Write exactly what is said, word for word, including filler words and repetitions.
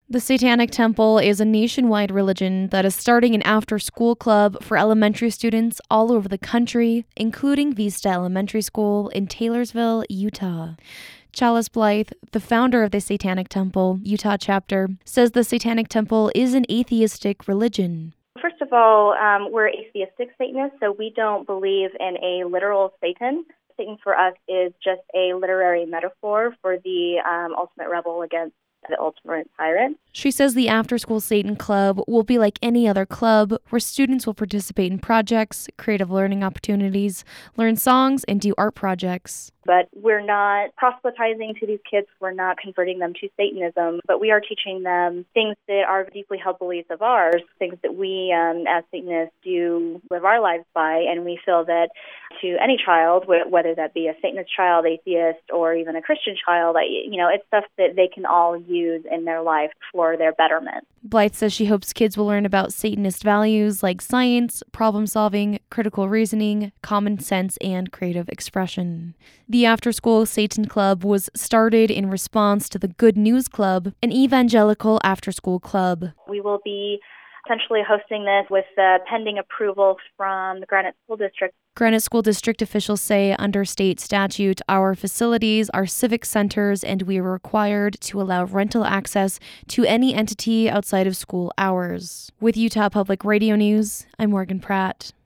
The Satanic Temple is a nationwide religion that is starting an after-school club for elementary students all over the country, including Vista Elementary School in Taylorsville, Utah. Chalice Blythe, the founder of the Satanic Temple, Utah chapter, says the Satanic Temple is an atheistic religion. First of all, um, we're atheistic Satanists, so we don't believe in a literal Satan. Satan for us is just a literary metaphor for the um, ultimate rebel against the ultimate tyrant. She says the After School Satan Club will be like any other club where students will participate in projects, creative learning opportunities, learn songs, and do art projects. But we're not proselytizing to these kids. We're not converting them to Satanism, but we are teaching them things that are deeply held beliefs of ours, things that we um, as Satanists do live our lives by, and we feel that to any child, whether that be a Satanist child, atheist, or even a Christian child, you know, it's stuff that they can all use in their life for their betterment. Blythe says she hopes kids will learn about Satanist values like science, problem-solving, critical reasoning, common sense, and creative expression. The After School Satan Club was started in response to the Good News Club, an evangelical after-school club. We will be essentially hosting this with uh, pending approval from the Granite School District. Granite School District officials say under state statute, our facilities are civic centers and we are required to allow rental access to any entity outside of school hours. With Utah Public Radio News, I'm Morgan Pratt.